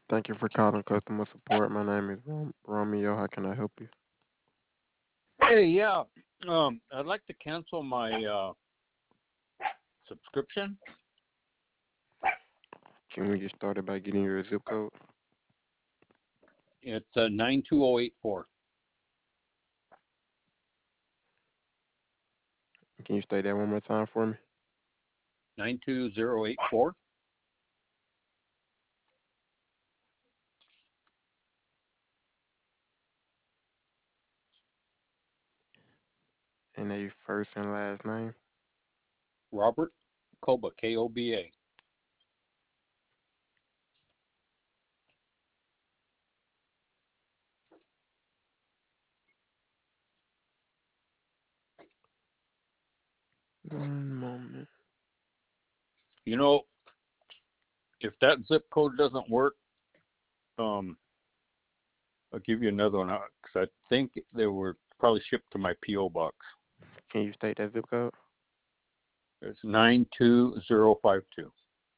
Thank you for calling customer support. My name is Romeo. How can I help you? Hey, yeah. I'd like to cancel my subscription. Can we get started by getting your zip code? It's 92084. Can you say that one more time for me? 92084. And a first and last name. Robert Koba, Koba. One moment. You know, if that zip code doesn't work, um, I'll give you another one because I think they were probably shipped to my PO box. Can you state that zip code? It's 92052.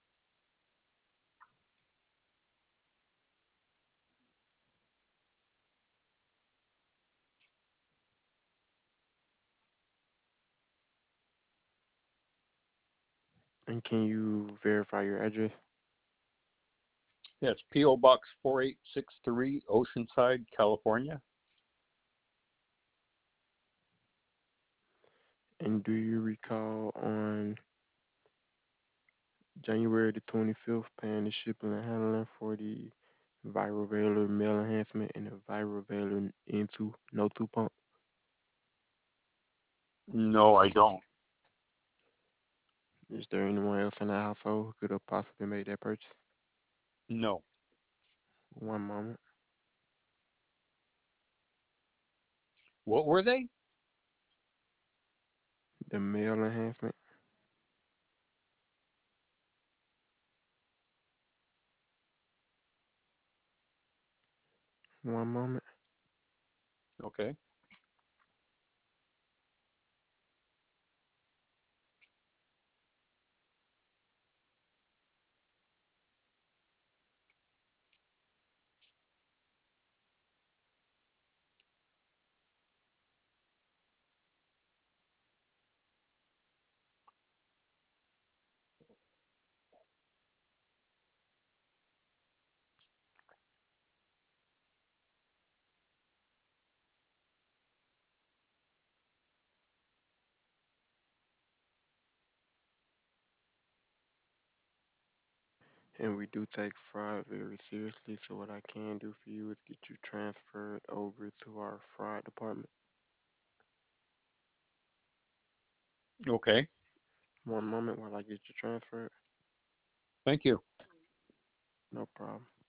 And can you verify your address? Yeah, it's PO Box 4863, Oceanside, California. And do you recall on January the 25th paying the shipping and handling for the Viral Veiler mail enhancement and the Viral Veiler into no two pump? No, I don't. Is there anyone else in the household who could have possibly made that purchase? No. One moment. What were they? The mail enhancement. One moment. Okay. And we do take fraud very seriously. So what I can do for you is get you transferred over to our fraud department. Okay. One moment while I get you transferred. Thank you. No problem.